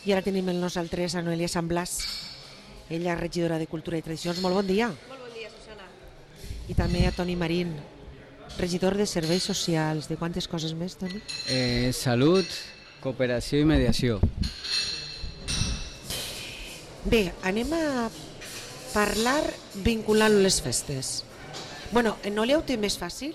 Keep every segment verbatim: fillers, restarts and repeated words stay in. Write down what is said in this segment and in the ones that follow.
I ara tenim amb nosaltres a Noelia Sant Blas, ella regidora de Cultura i Tradicions. Molt bon dia. Molt bon dia, Susana. I també a Toni Marín, regidor de Serveis Socials. De quantes coses més, Toni? Eh, salut, cooperació i mediació. Bé, anem a parlar vinculant les festes. Bueno, Noelia ho té més fàcil?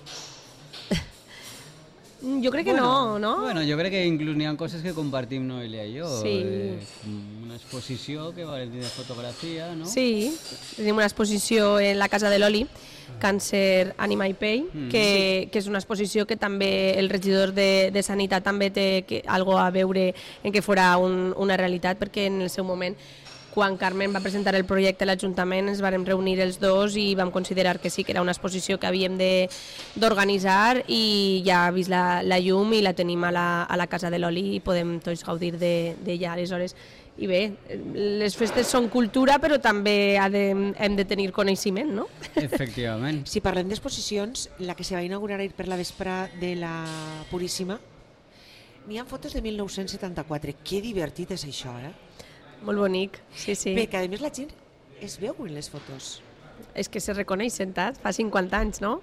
Jo crec que bueno, no, no? Bueno, jo crec que inclús n'hi ha coses que compartim Noelia i jo. Sí. Eh, una exposició que va dir de fotografia, no? Sí, tenim una exposició en la Casa de l'Oli, Càncer, Ànima i Pell, Mm. que, que és una exposició que també el regidor de, de Sanitat també té que, algo a veure en què fora un, una realitat, perquè en el seu moment, quan Carmen va presentar el projecte a l'Ajuntament, ens vam reunir els dos i vam considerar que sí, que era una exposició que havíem d'organitzar i ja ha vist la, la llum i la tenim a la, a la Casa de l'Oli i podem tots gaudir d'ella. De, aleshores, i bé, les festes són cultura, però també ha de, hem de tenir coneixement, no? Efectivament. Si parlem d'exposicions, la que se va inaugurar ahir per la vespra de la Puríssima, n'hi ha fotos de mil nou-cents setanta-quatre. Que divertit és això, eh? Molt bonic, sí, sí. Bé, que a més la gent es veu en les fotos. És que se reconeixen, tant, fa cinquanta anys, no?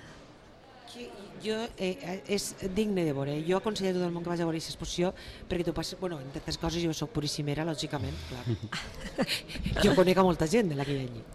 Que jo, eh, és digne de veure. Jo aconsello a tot el món que vagi a veure aquesta exposició perquè tu passes, bueno, entre altres coses jo soc purissimera, lògicament, clar. Jo conec a molta gent de la que hi ha allí.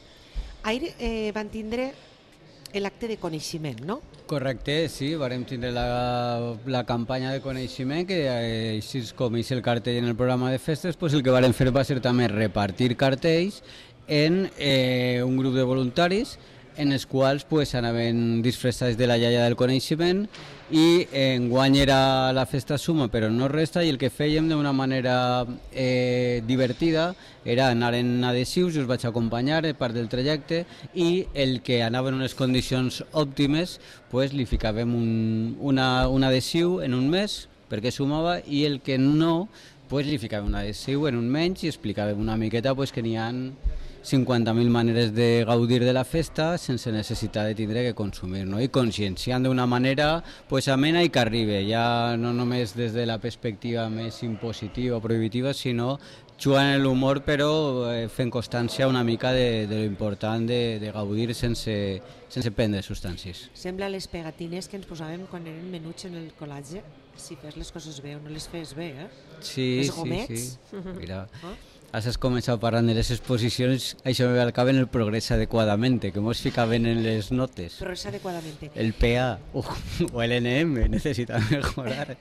Ahir eh, van tindre l'acte de coneixement, no? Correcte, sí, varem tindre la, la campanya de coneixement que eh, així com és el cartell en el programa de festes, pues el que varem fer va ser també repartir cartells en eh, un grup de voluntaris en els quals pues, anaven disfressats de la iaia del coneixement i enguany era la festa suma però no resta i el que fèiem d'una manera eh, divertida era anar en adhesius, us vaig acompanyar a part del trajecte i el que anava en unes condicions òptimes pues, li ficàvem un, una, un adhesiu en un mes perquè sumava i el que no pues, li ficàvem un adhesiu en un menys i explicàvem una miqueta pues, que n'hi ha cinquanta mil maneres de gaudir de la festa sense necessitat de tindre que consumir, no? I conscienciant d'una manera pues, amena i que arribi, ja no només des de la perspectiva més impositiva o prohibitiva, sinó jugant en l'humor però eh, fent constància una mica de, de l'important de, de gaudir sense, sense prendre substàncies. Sembla les pegatines que ens posàvem quan eren menuts en el col·legi, si fes les coses bé o no les fes bé, eh? Sí, els sí, gomets. sí. Mira. Oh? Has començat parlant de les exposicions, això me ve al cap en el progrés adequadament, que mos ficaven en les notes. Progrés adequadamente. El P A uh, o el N M necesita mejorar.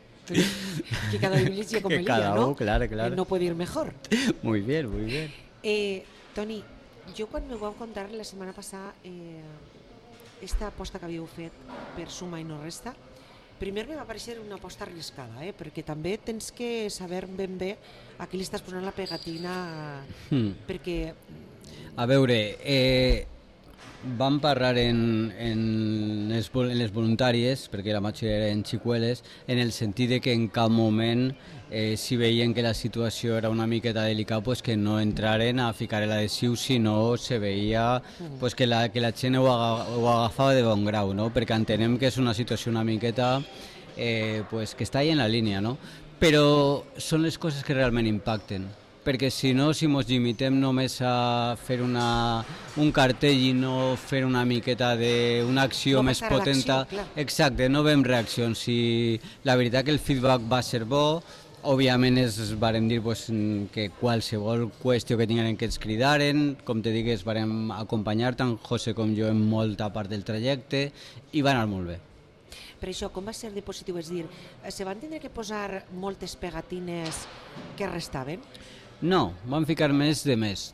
Que cada uno llegue como que el cada día, ¿no? uno, claro, claro. Que no puede ir mejor. Muy bien, muy bien. Eh, Toni, jo quan me vau contar la setmana passada eh, esta aposta que havíeu fet per Suma i no resta, primer me va parecer una aposta arriscada, eh? Perquè també tens que saber ben bé a qui li estàs posant la pegatina, Hmm. perquè... A veure, eh, vam parlar en, en, les, vol- en les voluntàries, perquè la majoria eren xicueles, en el sentit de que en cap moment, eh, si veien que la situació era una miqueta delicada, pues que no entraren a ficar l'adhesiu, sinó se veia pues que, la, que la gent ho, aga, ho agafava de bon grau, no? Perquè entenem que és una situació una miqueta eh, pues que està ahí en la línia, no? Però són les coses que realment impacten, perquè si no, si ens limitem només a fer una, un cartell i no fer una miqueta d'una acció No més passar a potenta, l'acció, clar. exacte, no veiem reaccions. Si la veritat que el feedback va ser bo, òbviament es vàrem dir pues, que qualsevol qüestió que tingueren que ens cridaren, com te dic, es vàrem acompanyar tant José com jo en molta part del trajecte i va anar molt bé. Per això, com va ser de positiu? És dir, eh, se van tindre que posar moltes pegatines que restaven? No, van ficar més de més.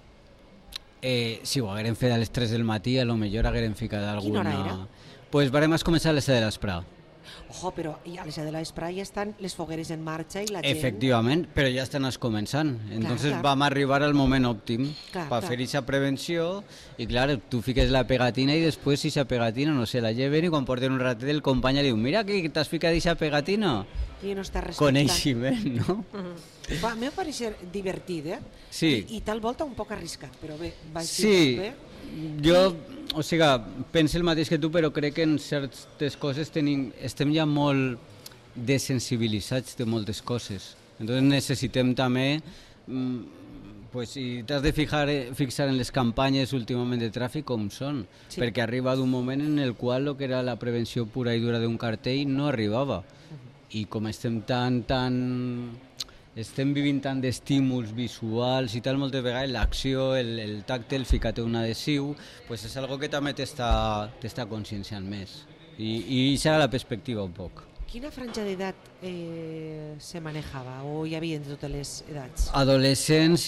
Eh, si ho hagueren fet a les tres del matí, a lo millor hagueren ficat alguna... Quina hora era? Pues varem començar a les set de l'espre. Ojo, però i a les de l'Espra ja estan les fogueres en marxa i la gent... Efectivament, però ja estan començant. Entonces clar. vam arribar al moment òptim Clar, per clar. fer aquesta prevenció i clar, tu fiques la pegatina i després aquesta pegatina, no sé, la lleven i quan porten un ratet el company li diu mira que t'has ficat aquesta pegatina. I no està respectant. Coneixement, no? Va, m'ha parecer divertit, eh? Sí. I, I tal volta un poc arriscat, però bé, va ser Sí, bé. jo, o sigui, penso el mateix que tu, però crec que en certes coses tenim, estem ja molt desensibilitzats de moltes coses. Entonces necessitem també, pues, si t'has de fijar, fixar en les campanyes últimament de tràfic com són, sí. perquè ha arribat un moment en el qual el que era la prevenció pura i dura d'un cartell no arribava. Uh-huh. I com estem tan, tan... estem vivint tant d'estímuls visuals i tal, moltes vegades l'acció, el, el tacte, el ficar-te un adhesiu, pues és algo que també t'està t'està conscienciant més. I, i serà la perspectiva un poc. Quina franja d'edat eh, se manejava o hi havia de totes les edats? Adolescents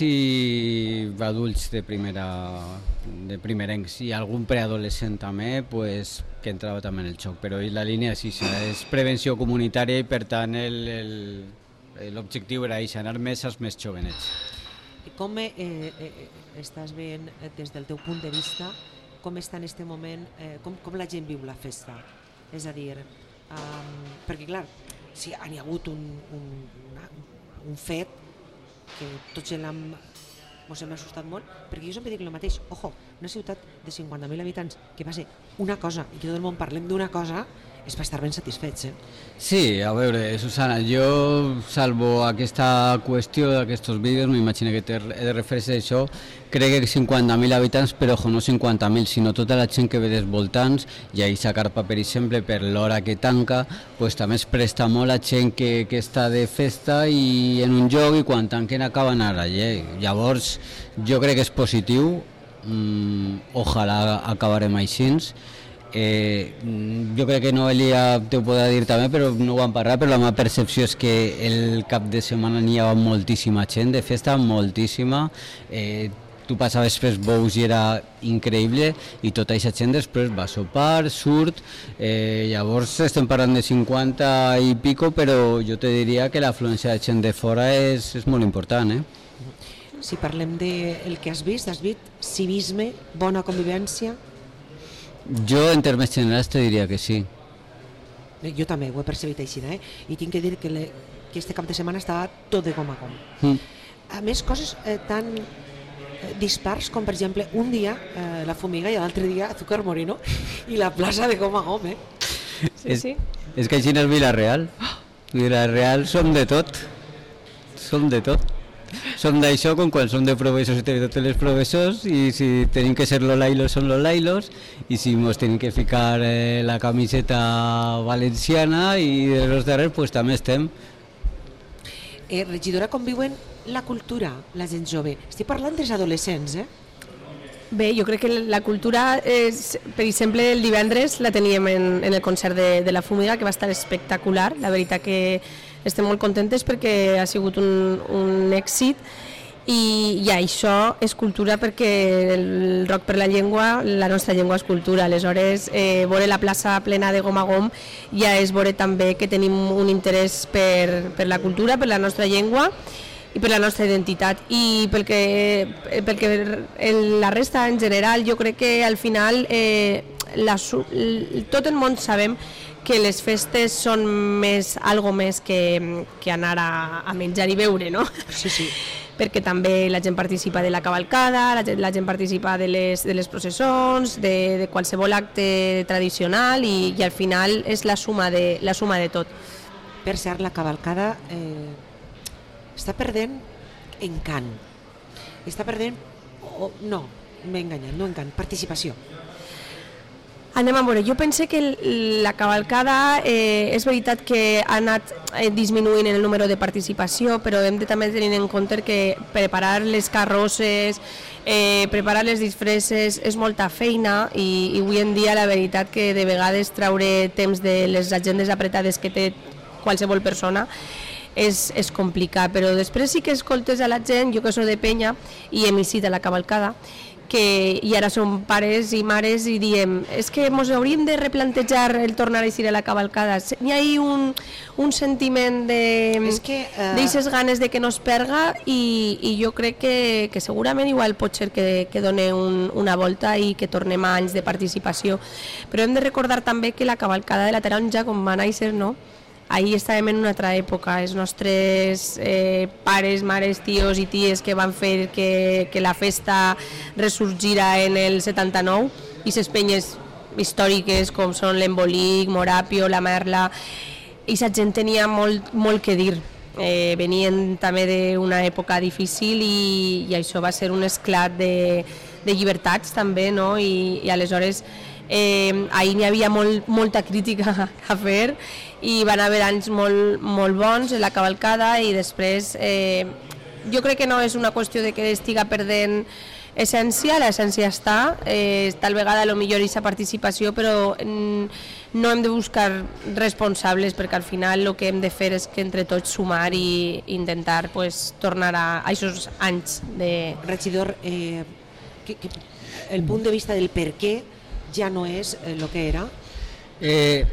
i adults de primera de primerencs i algun preadolescent també, pues, que entrava també en el xoc, però la línia és això, és prevenció comunitària i per tant el, el l'objectiu era això, anar més als més jovenets. Com eh, eh, estàs veient des del teu punt de vista, com està en aquest moment, eh, com, com la gent viu la festa? És a dir, um, perquè clar, si hi ha hagut un, un, una, un fet que tots l'hem ens hem assustat molt, perquè jo sempre dic el mateix, ojo, una ciutat de cinquanta mil habitants que va ser una cosa i que tot el món parlem d'una cosa, és per estar ben satisfets, eh? Sí, a veure, Susana, jo, salvo aquesta qüestió d'aquests vídeos, m'imagino que te he de referir a això, crec que cinquanta mil habitants, però ojo, no cinquanta mil, sinó tota la gent que ve dels voltants, i ahir Sacarpa, per exemple, per l'hora que tanca, pues, també es presta molt a gent que, que està de festa i en un lloc i quan tanquen acaben ara allà. Llavors, jo crec que és positiu, mm, ojalà acabarem així. Eh, jo crec que Noelia t'ho podrà dir també, però no ho vam parlar, però la meva percepció és que el cap de setmana n'hi havia moltíssima gent de festa, moltíssima. Eh, tu passaves pels bous i era increïble i tota aquesta gent després va sopar, surt, eh, llavors estem parlant de cinquanta i pico, però jo te diria que l'afluència de gent de fora és, és molt important, eh? Si parlem del que has vist, has vist civisme, bona convivència? Jo, en termes generals, te diria que sí. Jo també ho he percebit així, eh? I tinc que dir que, le, que este cap de setmana estava tot de com a com. Mm. A més, coses eh, tan eh, dispars com, per exemple, un dia eh, la Fumiga i l'altre dia Azúcar Moreno i la plaça de com a com, eh? Sí, és, sí. És que així no és Vila-real. Vila-real som de tot. Som de tot. Som d'això com quan som de professors i tenim tots els professors i si tenim que ser los lailos són los lailos i si ens tenim que ficar eh, la camiseta valenciana i de los darrers pues també estem. Eh, regidora, com viuen la cultura la gent jove? Estic parlant dels adolescents, eh? Bé, jo crec que la cultura, és, per exemple, el divendres la teníem en, en el concert de, de la Fumiga, que va estar espectacular. La veritat que estem molt contentes perquè ha sigut un, un èxit i, i això és cultura perquè el Rock per la Llengua, la nostra llengua és cultura. Aleshores, eh, veure la plaça plena de gom a gom ja és veure també que tenim un interès per, per la cultura, per la nostra llengua i per la nostra identitat i pel que, pel que la resta en general jo crec que al final eh, la, tot el món sabem que les festes són més, algo més que, que anar a, a menjar i beure, no? Sí, sí. Perquè també la gent participa de la cavalcada, la gent, la gent participa de les, de les processons, de, de qualsevol acte tradicional i, i al final és la suma de, la suma de tot. Per cert, la cavalcada eh, està perdent encant. Està perdent... Oh, no, m'he enganyat, no encant, participació. Anem a veure, jo pense que la cavalcada eh, és veritat que ha anat eh, disminuint en el número de participació, però hem de també tenir en compte que preparar les carrosses, eh, preparar les disfresses és molta feina i, i avui en dia la veritat que de vegades traure temps de les agendes apretades que té qualsevol persona és, és complicat, però després sí que escoltes a la gent, jo que soc de Penya i hem eixit a la cavalcada, que i ara som pares i mares i diem, és que ens hauríem de replantejar el tornar a eixir a la cavalcada. Hi ha un, un sentiment de que, uh... d'eixes ganes de que no es perga i, i jo crec que, que segurament igual pot ser que, que doni un, una volta i que tornem a anys de participació. Però hem de recordar també que la cavalcada de la Taronja, com va néixer, no? Ahir estàvem en una altra època, els nostres eh, pares, mares, tios i ties que van fer que, que la festa ressorgira en el setanta-nou i les penyes històriques com són l'Embolic, Morapio, la Merla, i la gent tenia molt, molt que dir eh, venien també d'una època difícil i, i això va ser un esclat de, de llibertats també, no? I, i aleshores eh, ahir n'hi havia molt, molta crítica a fer i van haver anys molt, molt bons en la cavalcada i després eh, jo crec que no és una qüestió de que estiga perdent essència, l'essència està, eh, tal vegada a lo millor aquesta participació, però mm, no hem de buscar responsables perquè al final el que hem de fer és que entre tots sumar i intentar pues, tornar a, a aquests anys de... Regidor, eh, que, que el punt de vista del per què ja no és el eh, que era? Eh,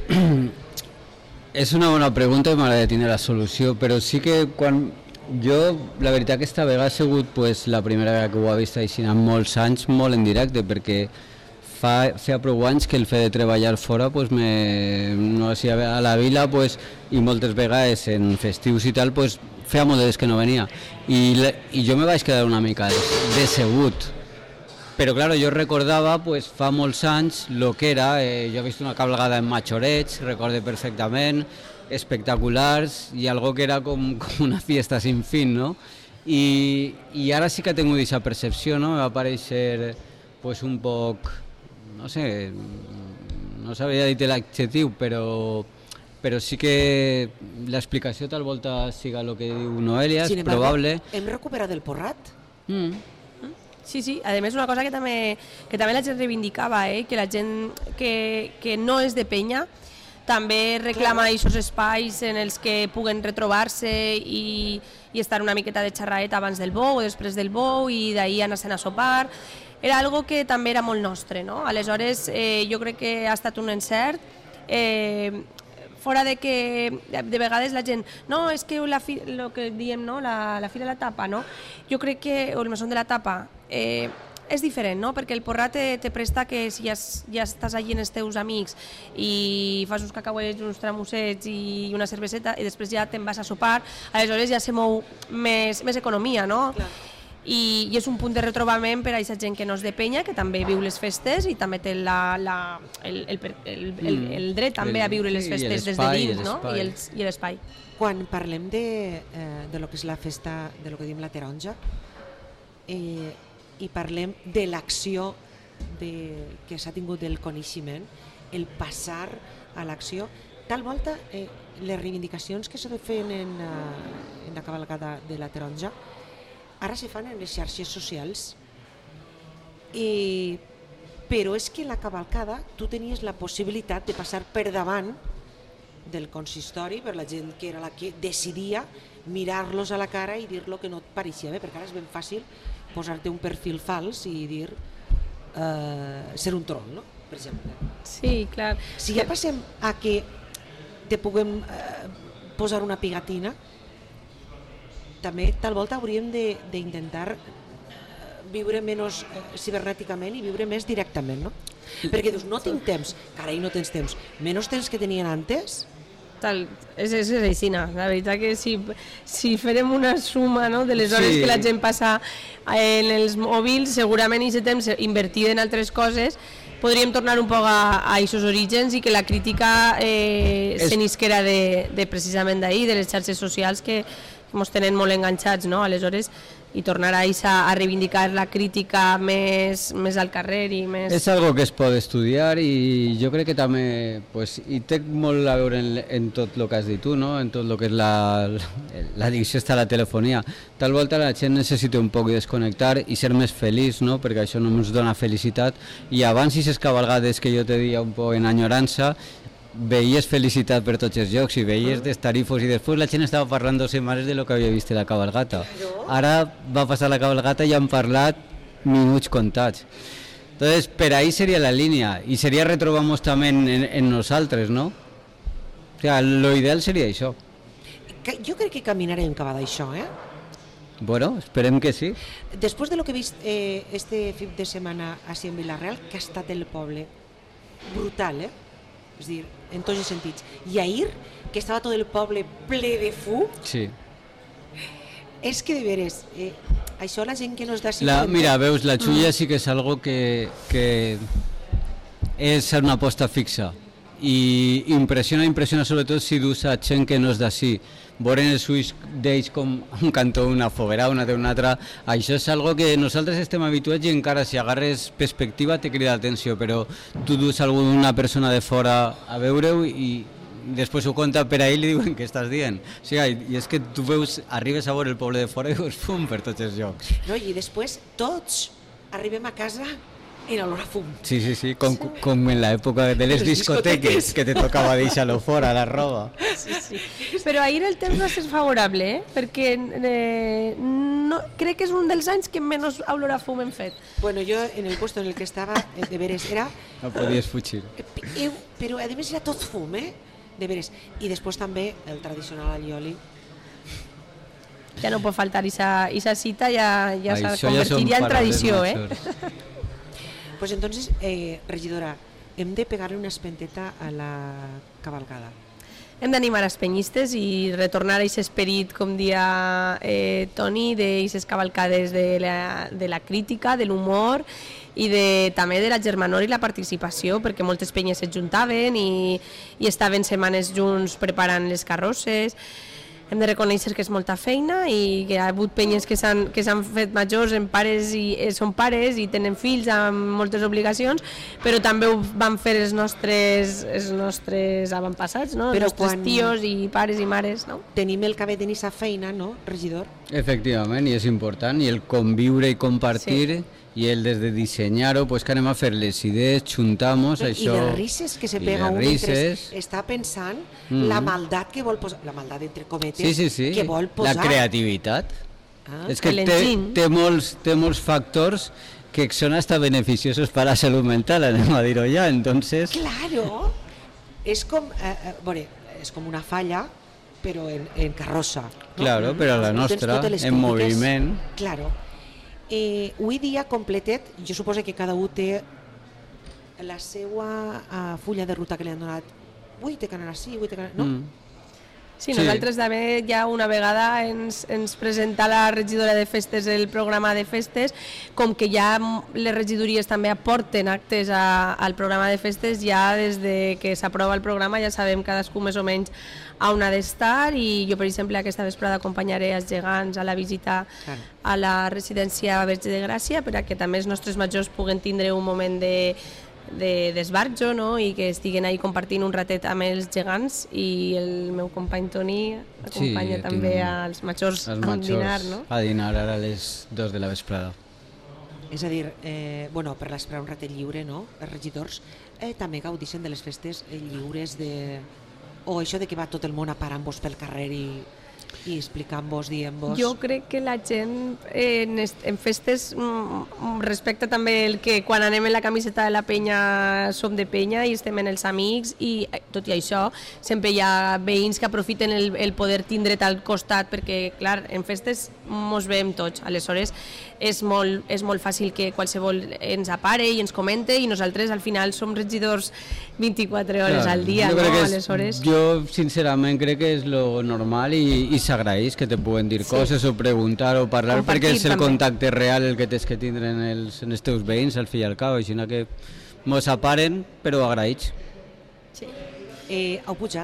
és una bona pregunta i m'agradaria tenir la solució, però sí que quan... Jo, la veritat que esta vegada ha sigut pues, la primera vegada que ho he vist així en molts anys, molt en directe, perquè fa, feia prou anys que el fet de treballar fora pues, me, no sé, a la vila pues, i moltes vegades en festius i tal pues, feia molt de des que no venia i, i jo me vaig quedar una mica decebut, però claro, jo recordava pues, fa molts anys el que era, eh, jo he vist una cabalgada en Machoreig, recorde perfectament, espectaculars i algo que era com, com una fiesta sin fin, no? I, i ara sí que tengo aquesta percepció, no? Me va aparèixer pues, un poc, no sé, no sabria dir l'adjectiu, però, però sí que l'explicació tal volta siga el que diu Noelia, és probable. Hem recuperat el porrat? Mm. Sí, sí, a més una cosa que també, que també la gent reivindicava, eh? Que la gent que, que no és de penya també reclama aquests espais en els que puguen retrobar-se i, i estar una miqueta de xerraeta abans del bou o després del bou i d'ahir anar-se'n a sopar. Era algo que també era molt nostre, no? Aleshores, eh, jo crec que ha estat un encert. Eh, fora de que de vegades la gent, no, és que la fi, lo que diem, no? la, la fira de la tapa, no? Jo crec que, o el mesón de la tapa, eh, és diferent, no? Perquè el porrat te, te presta que si ja, ja estàs allí amb els teus amics i fas uns cacauets, uns tramussets i una cerveseta i després ja te'n vas a sopar, aleshores ja se mou més, més economia, no? Clar. I, i és un punt de retrobament per a aquesta gent que no és de penya, que també viu les festes i també té la, la, el, el, el, el, el dret també a viure les festes des de dins, no? I l'espai. Quan parlem de, eh, de lo que és la festa, de lo que diem la taronja, eh, i parlem de l'acció que s'ha tingut del coneixement, el passar a l'acció, tal volta eh, les reivindicacions que se feien en, uh, en la cavalcada de la taronja ara se fan en les xarxes socials, I, però és que la cavalcada tu tenies la possibilitat de passar per davant del consistori, per la gent que era la que decidia, mirar-los a la cara i dir-lo que no et pareixia bé, perquè ara és ben fàcil posar-te un perfil fals i dir eh, ser un troll, no? Per exemple. Sí, clar. Si ja passem a que te puguem eh, posar una pegatina, també tal volta hauríem d'intentar viure menys eh, cibernèticament i viure més directament, no? Perquè dius, no tinc temps, carai, no tens temps, menys temps que tenien antes. Tal, és, és així, la veritat que si, si farem una suma, no, de les hores sí. que la gent passa en els mòbils, segurament aquest temps invertit en altres coses, podríem tornar un poc a aquests orígens i que la crítica eh, és... se n'isquera de, de precisament d'ahir, de les xarxes socials que ens tenen molt enganxats, no? Aleshores, i tornar a, a reivindicar la crítica més, més al carrer i més... És algo que es pot estudiar i jo crec que també pues, i té molt a veure en, en tot el que has dit tu, no? En tot el que és l'addicció la, a la telefonia. Tal volta la gent necessita un poc desconnectar i ser més feliç, no? Perquè això no ens dona felicitat i abans aquestes cabalgades que jo te deia un poc en enyorança veies felicitat per tots els llocs i veies dels tarifos i després la gent estava parlant dos setmanes de lo que havia vist la cabalgata. Ara va passar la cabalgata i han parlat minuts comptats. Entonces, per ahí seria la línia i seria retrobar-nos també en, en, en nosaltres, no? O sea, lo ideal seria això. Jo crec que caminarem cap a d'això, eh? Bueno, esperem que sí. Després de lo que he vist eh, este fin de setmana així en Vila-real, que ha estat el poble brutal, eh? És dir, en tots els sentits. I ahir, que estava tot el poble ple de fum, sí. És que de veres, eh, això la gent que no és d'ací... Mira, veus, la xulla mm. sí que és algo que, que és una aposta fixa. i impressiona, impressiona sobretot si dus a gent que no és d'ací. Veure els ulls d'ells com un cantó, una foguera, una de una altra, això és algo que nosaltres estem habituats i encara si agarres perspectiva te crida l'atenció, però tu dus alguna persona de fora a veure-ho i després ho conta per a ell i li diuen què estàs dient. O sigui, i és que tu veus, arribes a veure el poble de fora i veus fum per tots els llocs. No, i després tots arribem a casa en olor a fum. Sí, sí, sí, com, com en l'època de les discoteques, que te tocava deixar-lo fora, la roba. Sí, sí. Però ahir el temps va ser favorable, eh? Perquè eh, no, crec que és un dels anys que menys olor a fum hem fet. Bueno, yo en el puesto en el que estaba, eh, de veres, era... No podies fugir. Eh, però a més era tot fum, eh? De veres. I després també el tradicional allioli. Ja no pot faltar esa cita, ja, ja s'ha Això convertit ja són en tradició, paraules eh? majors. Pues entonces, eh, regidora, hem de pegar-li una espenteta a la cavalcada. Hem d'animar els penyistes i retornar a aquest esperit, com dia eh, Toni, d'aquestes cavalcades de la, de la crítica, de l'humor i de, també de la germanor i la participació, perquè moltes penyes es juntaven i, i estaven setmanes junts preparant les carrosses. Hem de reconèixer que és molta feina i que hi ha hagut penyes que s'han que s'han fet majors, en pares i eh, són pares i tenen fills amb moltes obligacions, però també ho van fer els nostres, els nostres avantpassats, no? Els Però nostres quan- tios i pares i mares, no? Tenim el cabet en aquesta feina, no, regidor? Efectivament, i és important, i el conviure i compartir, sí. I el des de dissenyar-ho, pues que anem a fer les idees, juntamos, I això... de risses que se i pega de un mentre risses. està pensant Mhm. la maldat que vol posar, la maldat entre cometes, Sí, sí, sí, que vol la posar. creativitat. Ah, És que té, l'enginy. té, molts, té molts factors que són hasta beneficiosos per a la salut mental, anem a dir-ho ja, entonces... Claro, és com, eh, eh, bueno, és com una falla, però en, en carrossa. No? Claro, però la Tens nostra, totes les en crítiques. moviment. Claro. Eh, avui dia completet, jo suposo que cada un té la seva uh, fulla de ruta que li han donat. Ui, té que anar així, ui, té que anar... No? Mm. Sí, Sí. nosaltres també ja una vegada ens, ens presenta la regidora de festes el programa de festes, com que ja les regidories també aporten actes a, al programa de festes, ja des de que s'aprova el programa ja sabem cadascú més o menys a on ha d'estar, i jo per exemple aquesta vesprada acompanyaré els gegants a la visita Claro. a la residència Verge de Gràcia per a que també els nostres majors puguen tindre un moment de de d'esbarjo, no? I que estiguen ahí compartint un ratet amb els gegants, i el meu company Toni acompanya Sí, també tinc als majors Els a majors dinar, no? a dinar ara a les dos de la vesprada. És a dir, eh, bueno, per l'esperar un ratet lliure, no? Els regidors eh, també gaudixen de les festes eh, lliures de... O això de que va tot el món a parar-vos pel carrer i, i explicant-vos, dient-vos... Jo crec que la gent eh, en, est- en festes mm, respecta també el que quan anem en la camiseta de la penya som de penya i estem en els amics, i eh, tot i això sempre hi ha veïns que aprofiten el, el poder tindre't al costat, perquè clar, en festes mos veiem tots, aleshores és molt, és molt fàcil que qualsevol ens apare i ens comente, i nosaltres al final som regidors vint-i-quatre hores Clar, al dia, jo no? crec que és- Aleshores... Jo sincerament crec que és lo normal i, i s'agraeix que te puguen dir Sí. coses o preguntar o parlar, Compartir perquè és el també. contacte real el que tens que tindre en els, en els teus veïns, al fi i al cap, així que mos aparen, però agraïts. Sí. Eh, heu pujat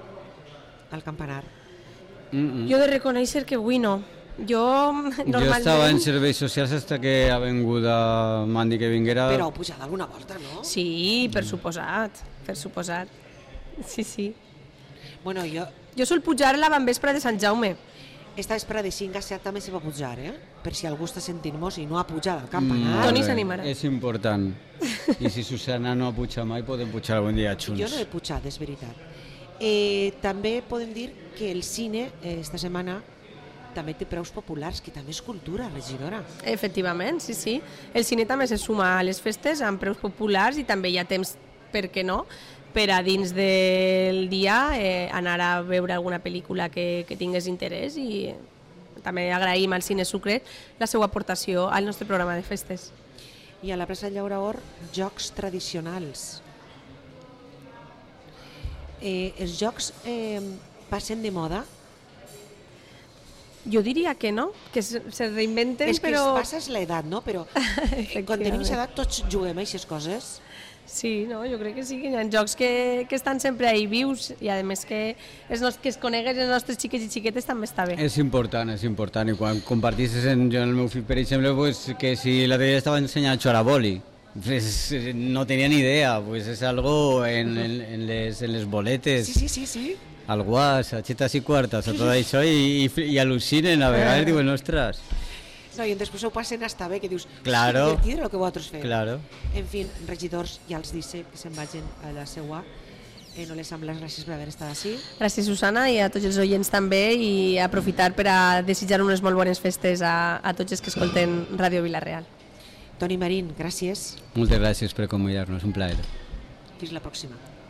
al campanar. Mm -mm. Jo he de reconèixer que avui no. Jo Jo normalment... estava en serveis socials fins que ha vingut a m'han dit que vinguera. Però heu pujat alguna volta, no? Sí, per suposat, per suposat. Sí, sí. Bueno, jo Jo sol pujar la vespre de Sant Jaume. esta vespre de cinc a set també se va pujar, eh? Per si algú està sentint-nos i no ha pujat al Mm, campanar. Toni molt bé. s'animarà. És important. I si Susana no puja mai, podem pujar algun dia junts. Jo no he pujat, és veritat. Eh, també podem dir que el cine, eh, esta setmana, també té preus populars, que també és cultura, regidora. Efectivament, sí, sí. El cine també se suma a les festes amb preus populars, i també hi ha temps, per què no, per a dins del dia eh, anar a veure alguna pel·lícula que, que tingués interès, i també agraïm al Cine Sucret la seva aportació al nostre programa de festes. I a la plaça Llauraor, jocs tradicionals. Eh, els jocs eh, passen de moda? Jo diria que no, que se se reinventen, És que però... es passa l'edat, no? Però eh, quan tenim aquesta edat tots juguem a aquestes coses. Sí, no, jo crec que sí, que hi ha jocs que, que estan sempre ahí vius i a més que, els nos, que es conegues els nostres xiquets i xiquetes també està bé. És important, és important. I quan compartisses en, jo en el meu fill, per exemple, pues, que si la tele estava ensenyant a jugar a boli, pues, no tenia ni idea, pues és algo en, en, en, les, en les boletes. Sí, sí, sí, sí. Al guas, a xitas i quartes, a tot això, i, i, i al·lucinen a vegades, diuen, ostres. No, i després ho passen hasta bé, que dius, Claro. és divertit el que vosaltres feu. Claro. En fi, regidors, ja els dice que se'n vagin a la seua. Eh, no les amb les gràcies per haver estat així. Gràcies, Susana, i a tots els oients també, i aprofitar per a desitjar unes molt bones festes a, a tots els que escolten Ràdio Vila-real. Toni Marín, gràcies. Moltes gràcies per convidar-nos, un plaer. Fins la pròxima.